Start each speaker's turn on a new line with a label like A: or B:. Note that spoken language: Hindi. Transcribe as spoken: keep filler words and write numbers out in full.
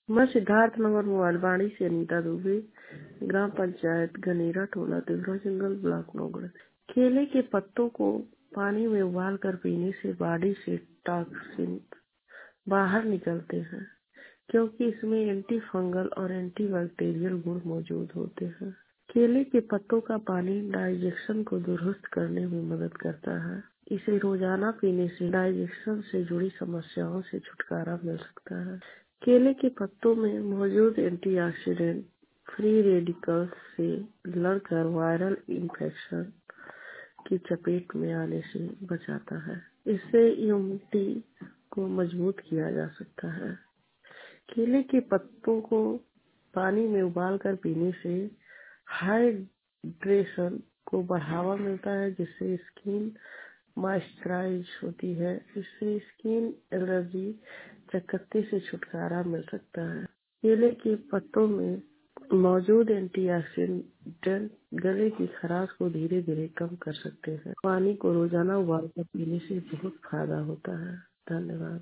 A: मैं सिद्धार्थ नगर मोबाइलवाड़ी से अनीता दुबे, ग्राम पंचायत गनेरा, टोला तिगरा जंगल, ब्लॉक नौगढ़। केले के पत्तों को पानी में उबाल कर पीने से बॉडी से टॉक्सिन बाहर निकलते हैं, क्योंकि इसमें एंटी फंगल और एंटी बैक्टीरियल गुण मौजूद होते हैं। केले के पत्तों का पानी डाइजेशन को दुरुस्त करने में मदद करता है। इसे रोजाना पीने से डाइजेशन से जुड़ी समस्याओं से छुटकारा मिल सकता है। केले के पत्तों में मौजूद एंटीऑक्सीडेंट फ्री रेडिकल्स से लड़कर वायरल इन्फेक्शन की चपेट में आने से बचाता है। इससे इम्यूनिटी को मजबूत किया जा सकता है। केले के पत्तों को पानी में उबाल कर पीने से हाइड्रेशन को बढ़ावा मिलता है, जिससे स्किन मॉइस्चराइज होती है। इससे स्किन एलर्जी चकत्ते से छुटकारा मिल सकता है। केले के पत्तों में मौजूद एंटीऑक्सीडेंट गले की खराश को धीरे धीरे कम कर सकते हैं। पानी को रोजाना उबाल कर पीने से बहुत फायदा होता है। धन्यवाद।